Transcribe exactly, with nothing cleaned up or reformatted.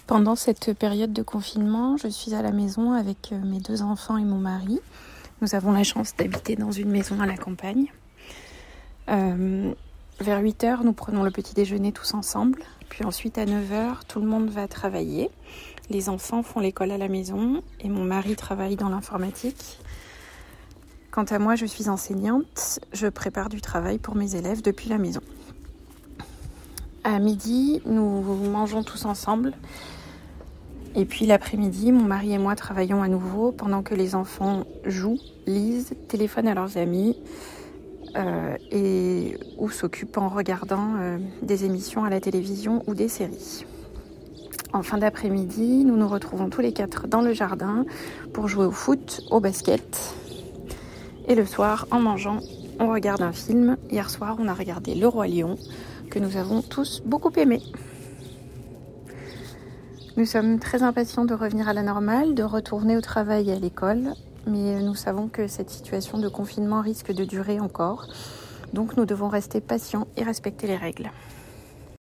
Pendant cette période de confinement, je suis à la maison avec mes deux enfants et mon mari. Nous avons la chance d'habiter dans une maison à la campagne. Euh, vers huit heures, nous prenons le petit déjeuner tous ensemble. Puis ensuite, à neuf heures, tout le monde va travailler. Les enfants font l'école à la maison et mon mari travaille dans l'informatique. Quant à moi, je suis enseignante. Je prépare du travail pour mes élèves depuis la maison. À midi, nous mangeons tous ensemble. Et puis l'après-midi, mon mari et moi travaillons à nouveau pendant que les enfants jouent, lisent, téléphonent à leurs amis euh, et ou s'occupent en regardant euh, des émissions à la télévision ou des séries. En fin d'après-midi, nous nous retrouvons tous les quatre dans le jardin pour jouer au foot, au basket. Et le soir, en mangeant, on regarde un film. Hier soir, on a regardé Le Roi Lion, que nous avons tous beaucoup aimé. Nous sommes très impatients de revenir à la normale, de retourner au travail et à l'école, mais nous savons que cette situation de confinement risque de durer encore, donc nous devons rester patients et respecter les règles.